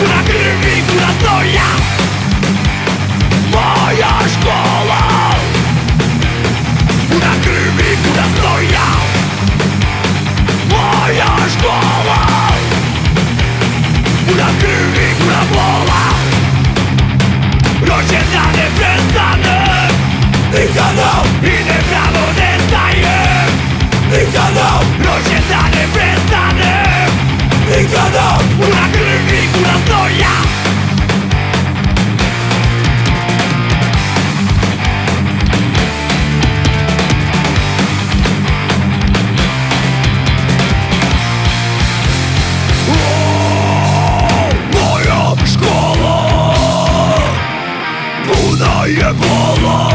na krwi która stoja. Moja szkoła. Na krwi która stoja. Moja szkoła. Na krwi która woła. Rozjednane przestane. Nikogo inne prawo nie staje. Nikogo rozjednane przestane. Nikogo na krwi która stoja. Moja bola,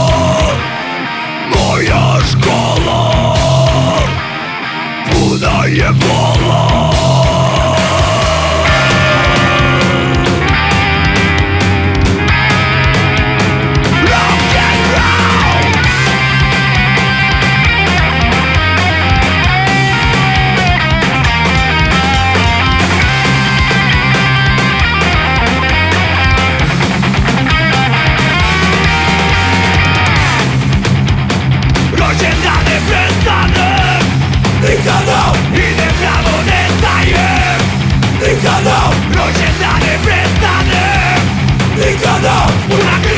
moja szkoła, udaje bola. Rock and roll. Rozjednane przestane. Nikogo inne prawo nie staje. Nikogo rozjednane przestane. Nikogo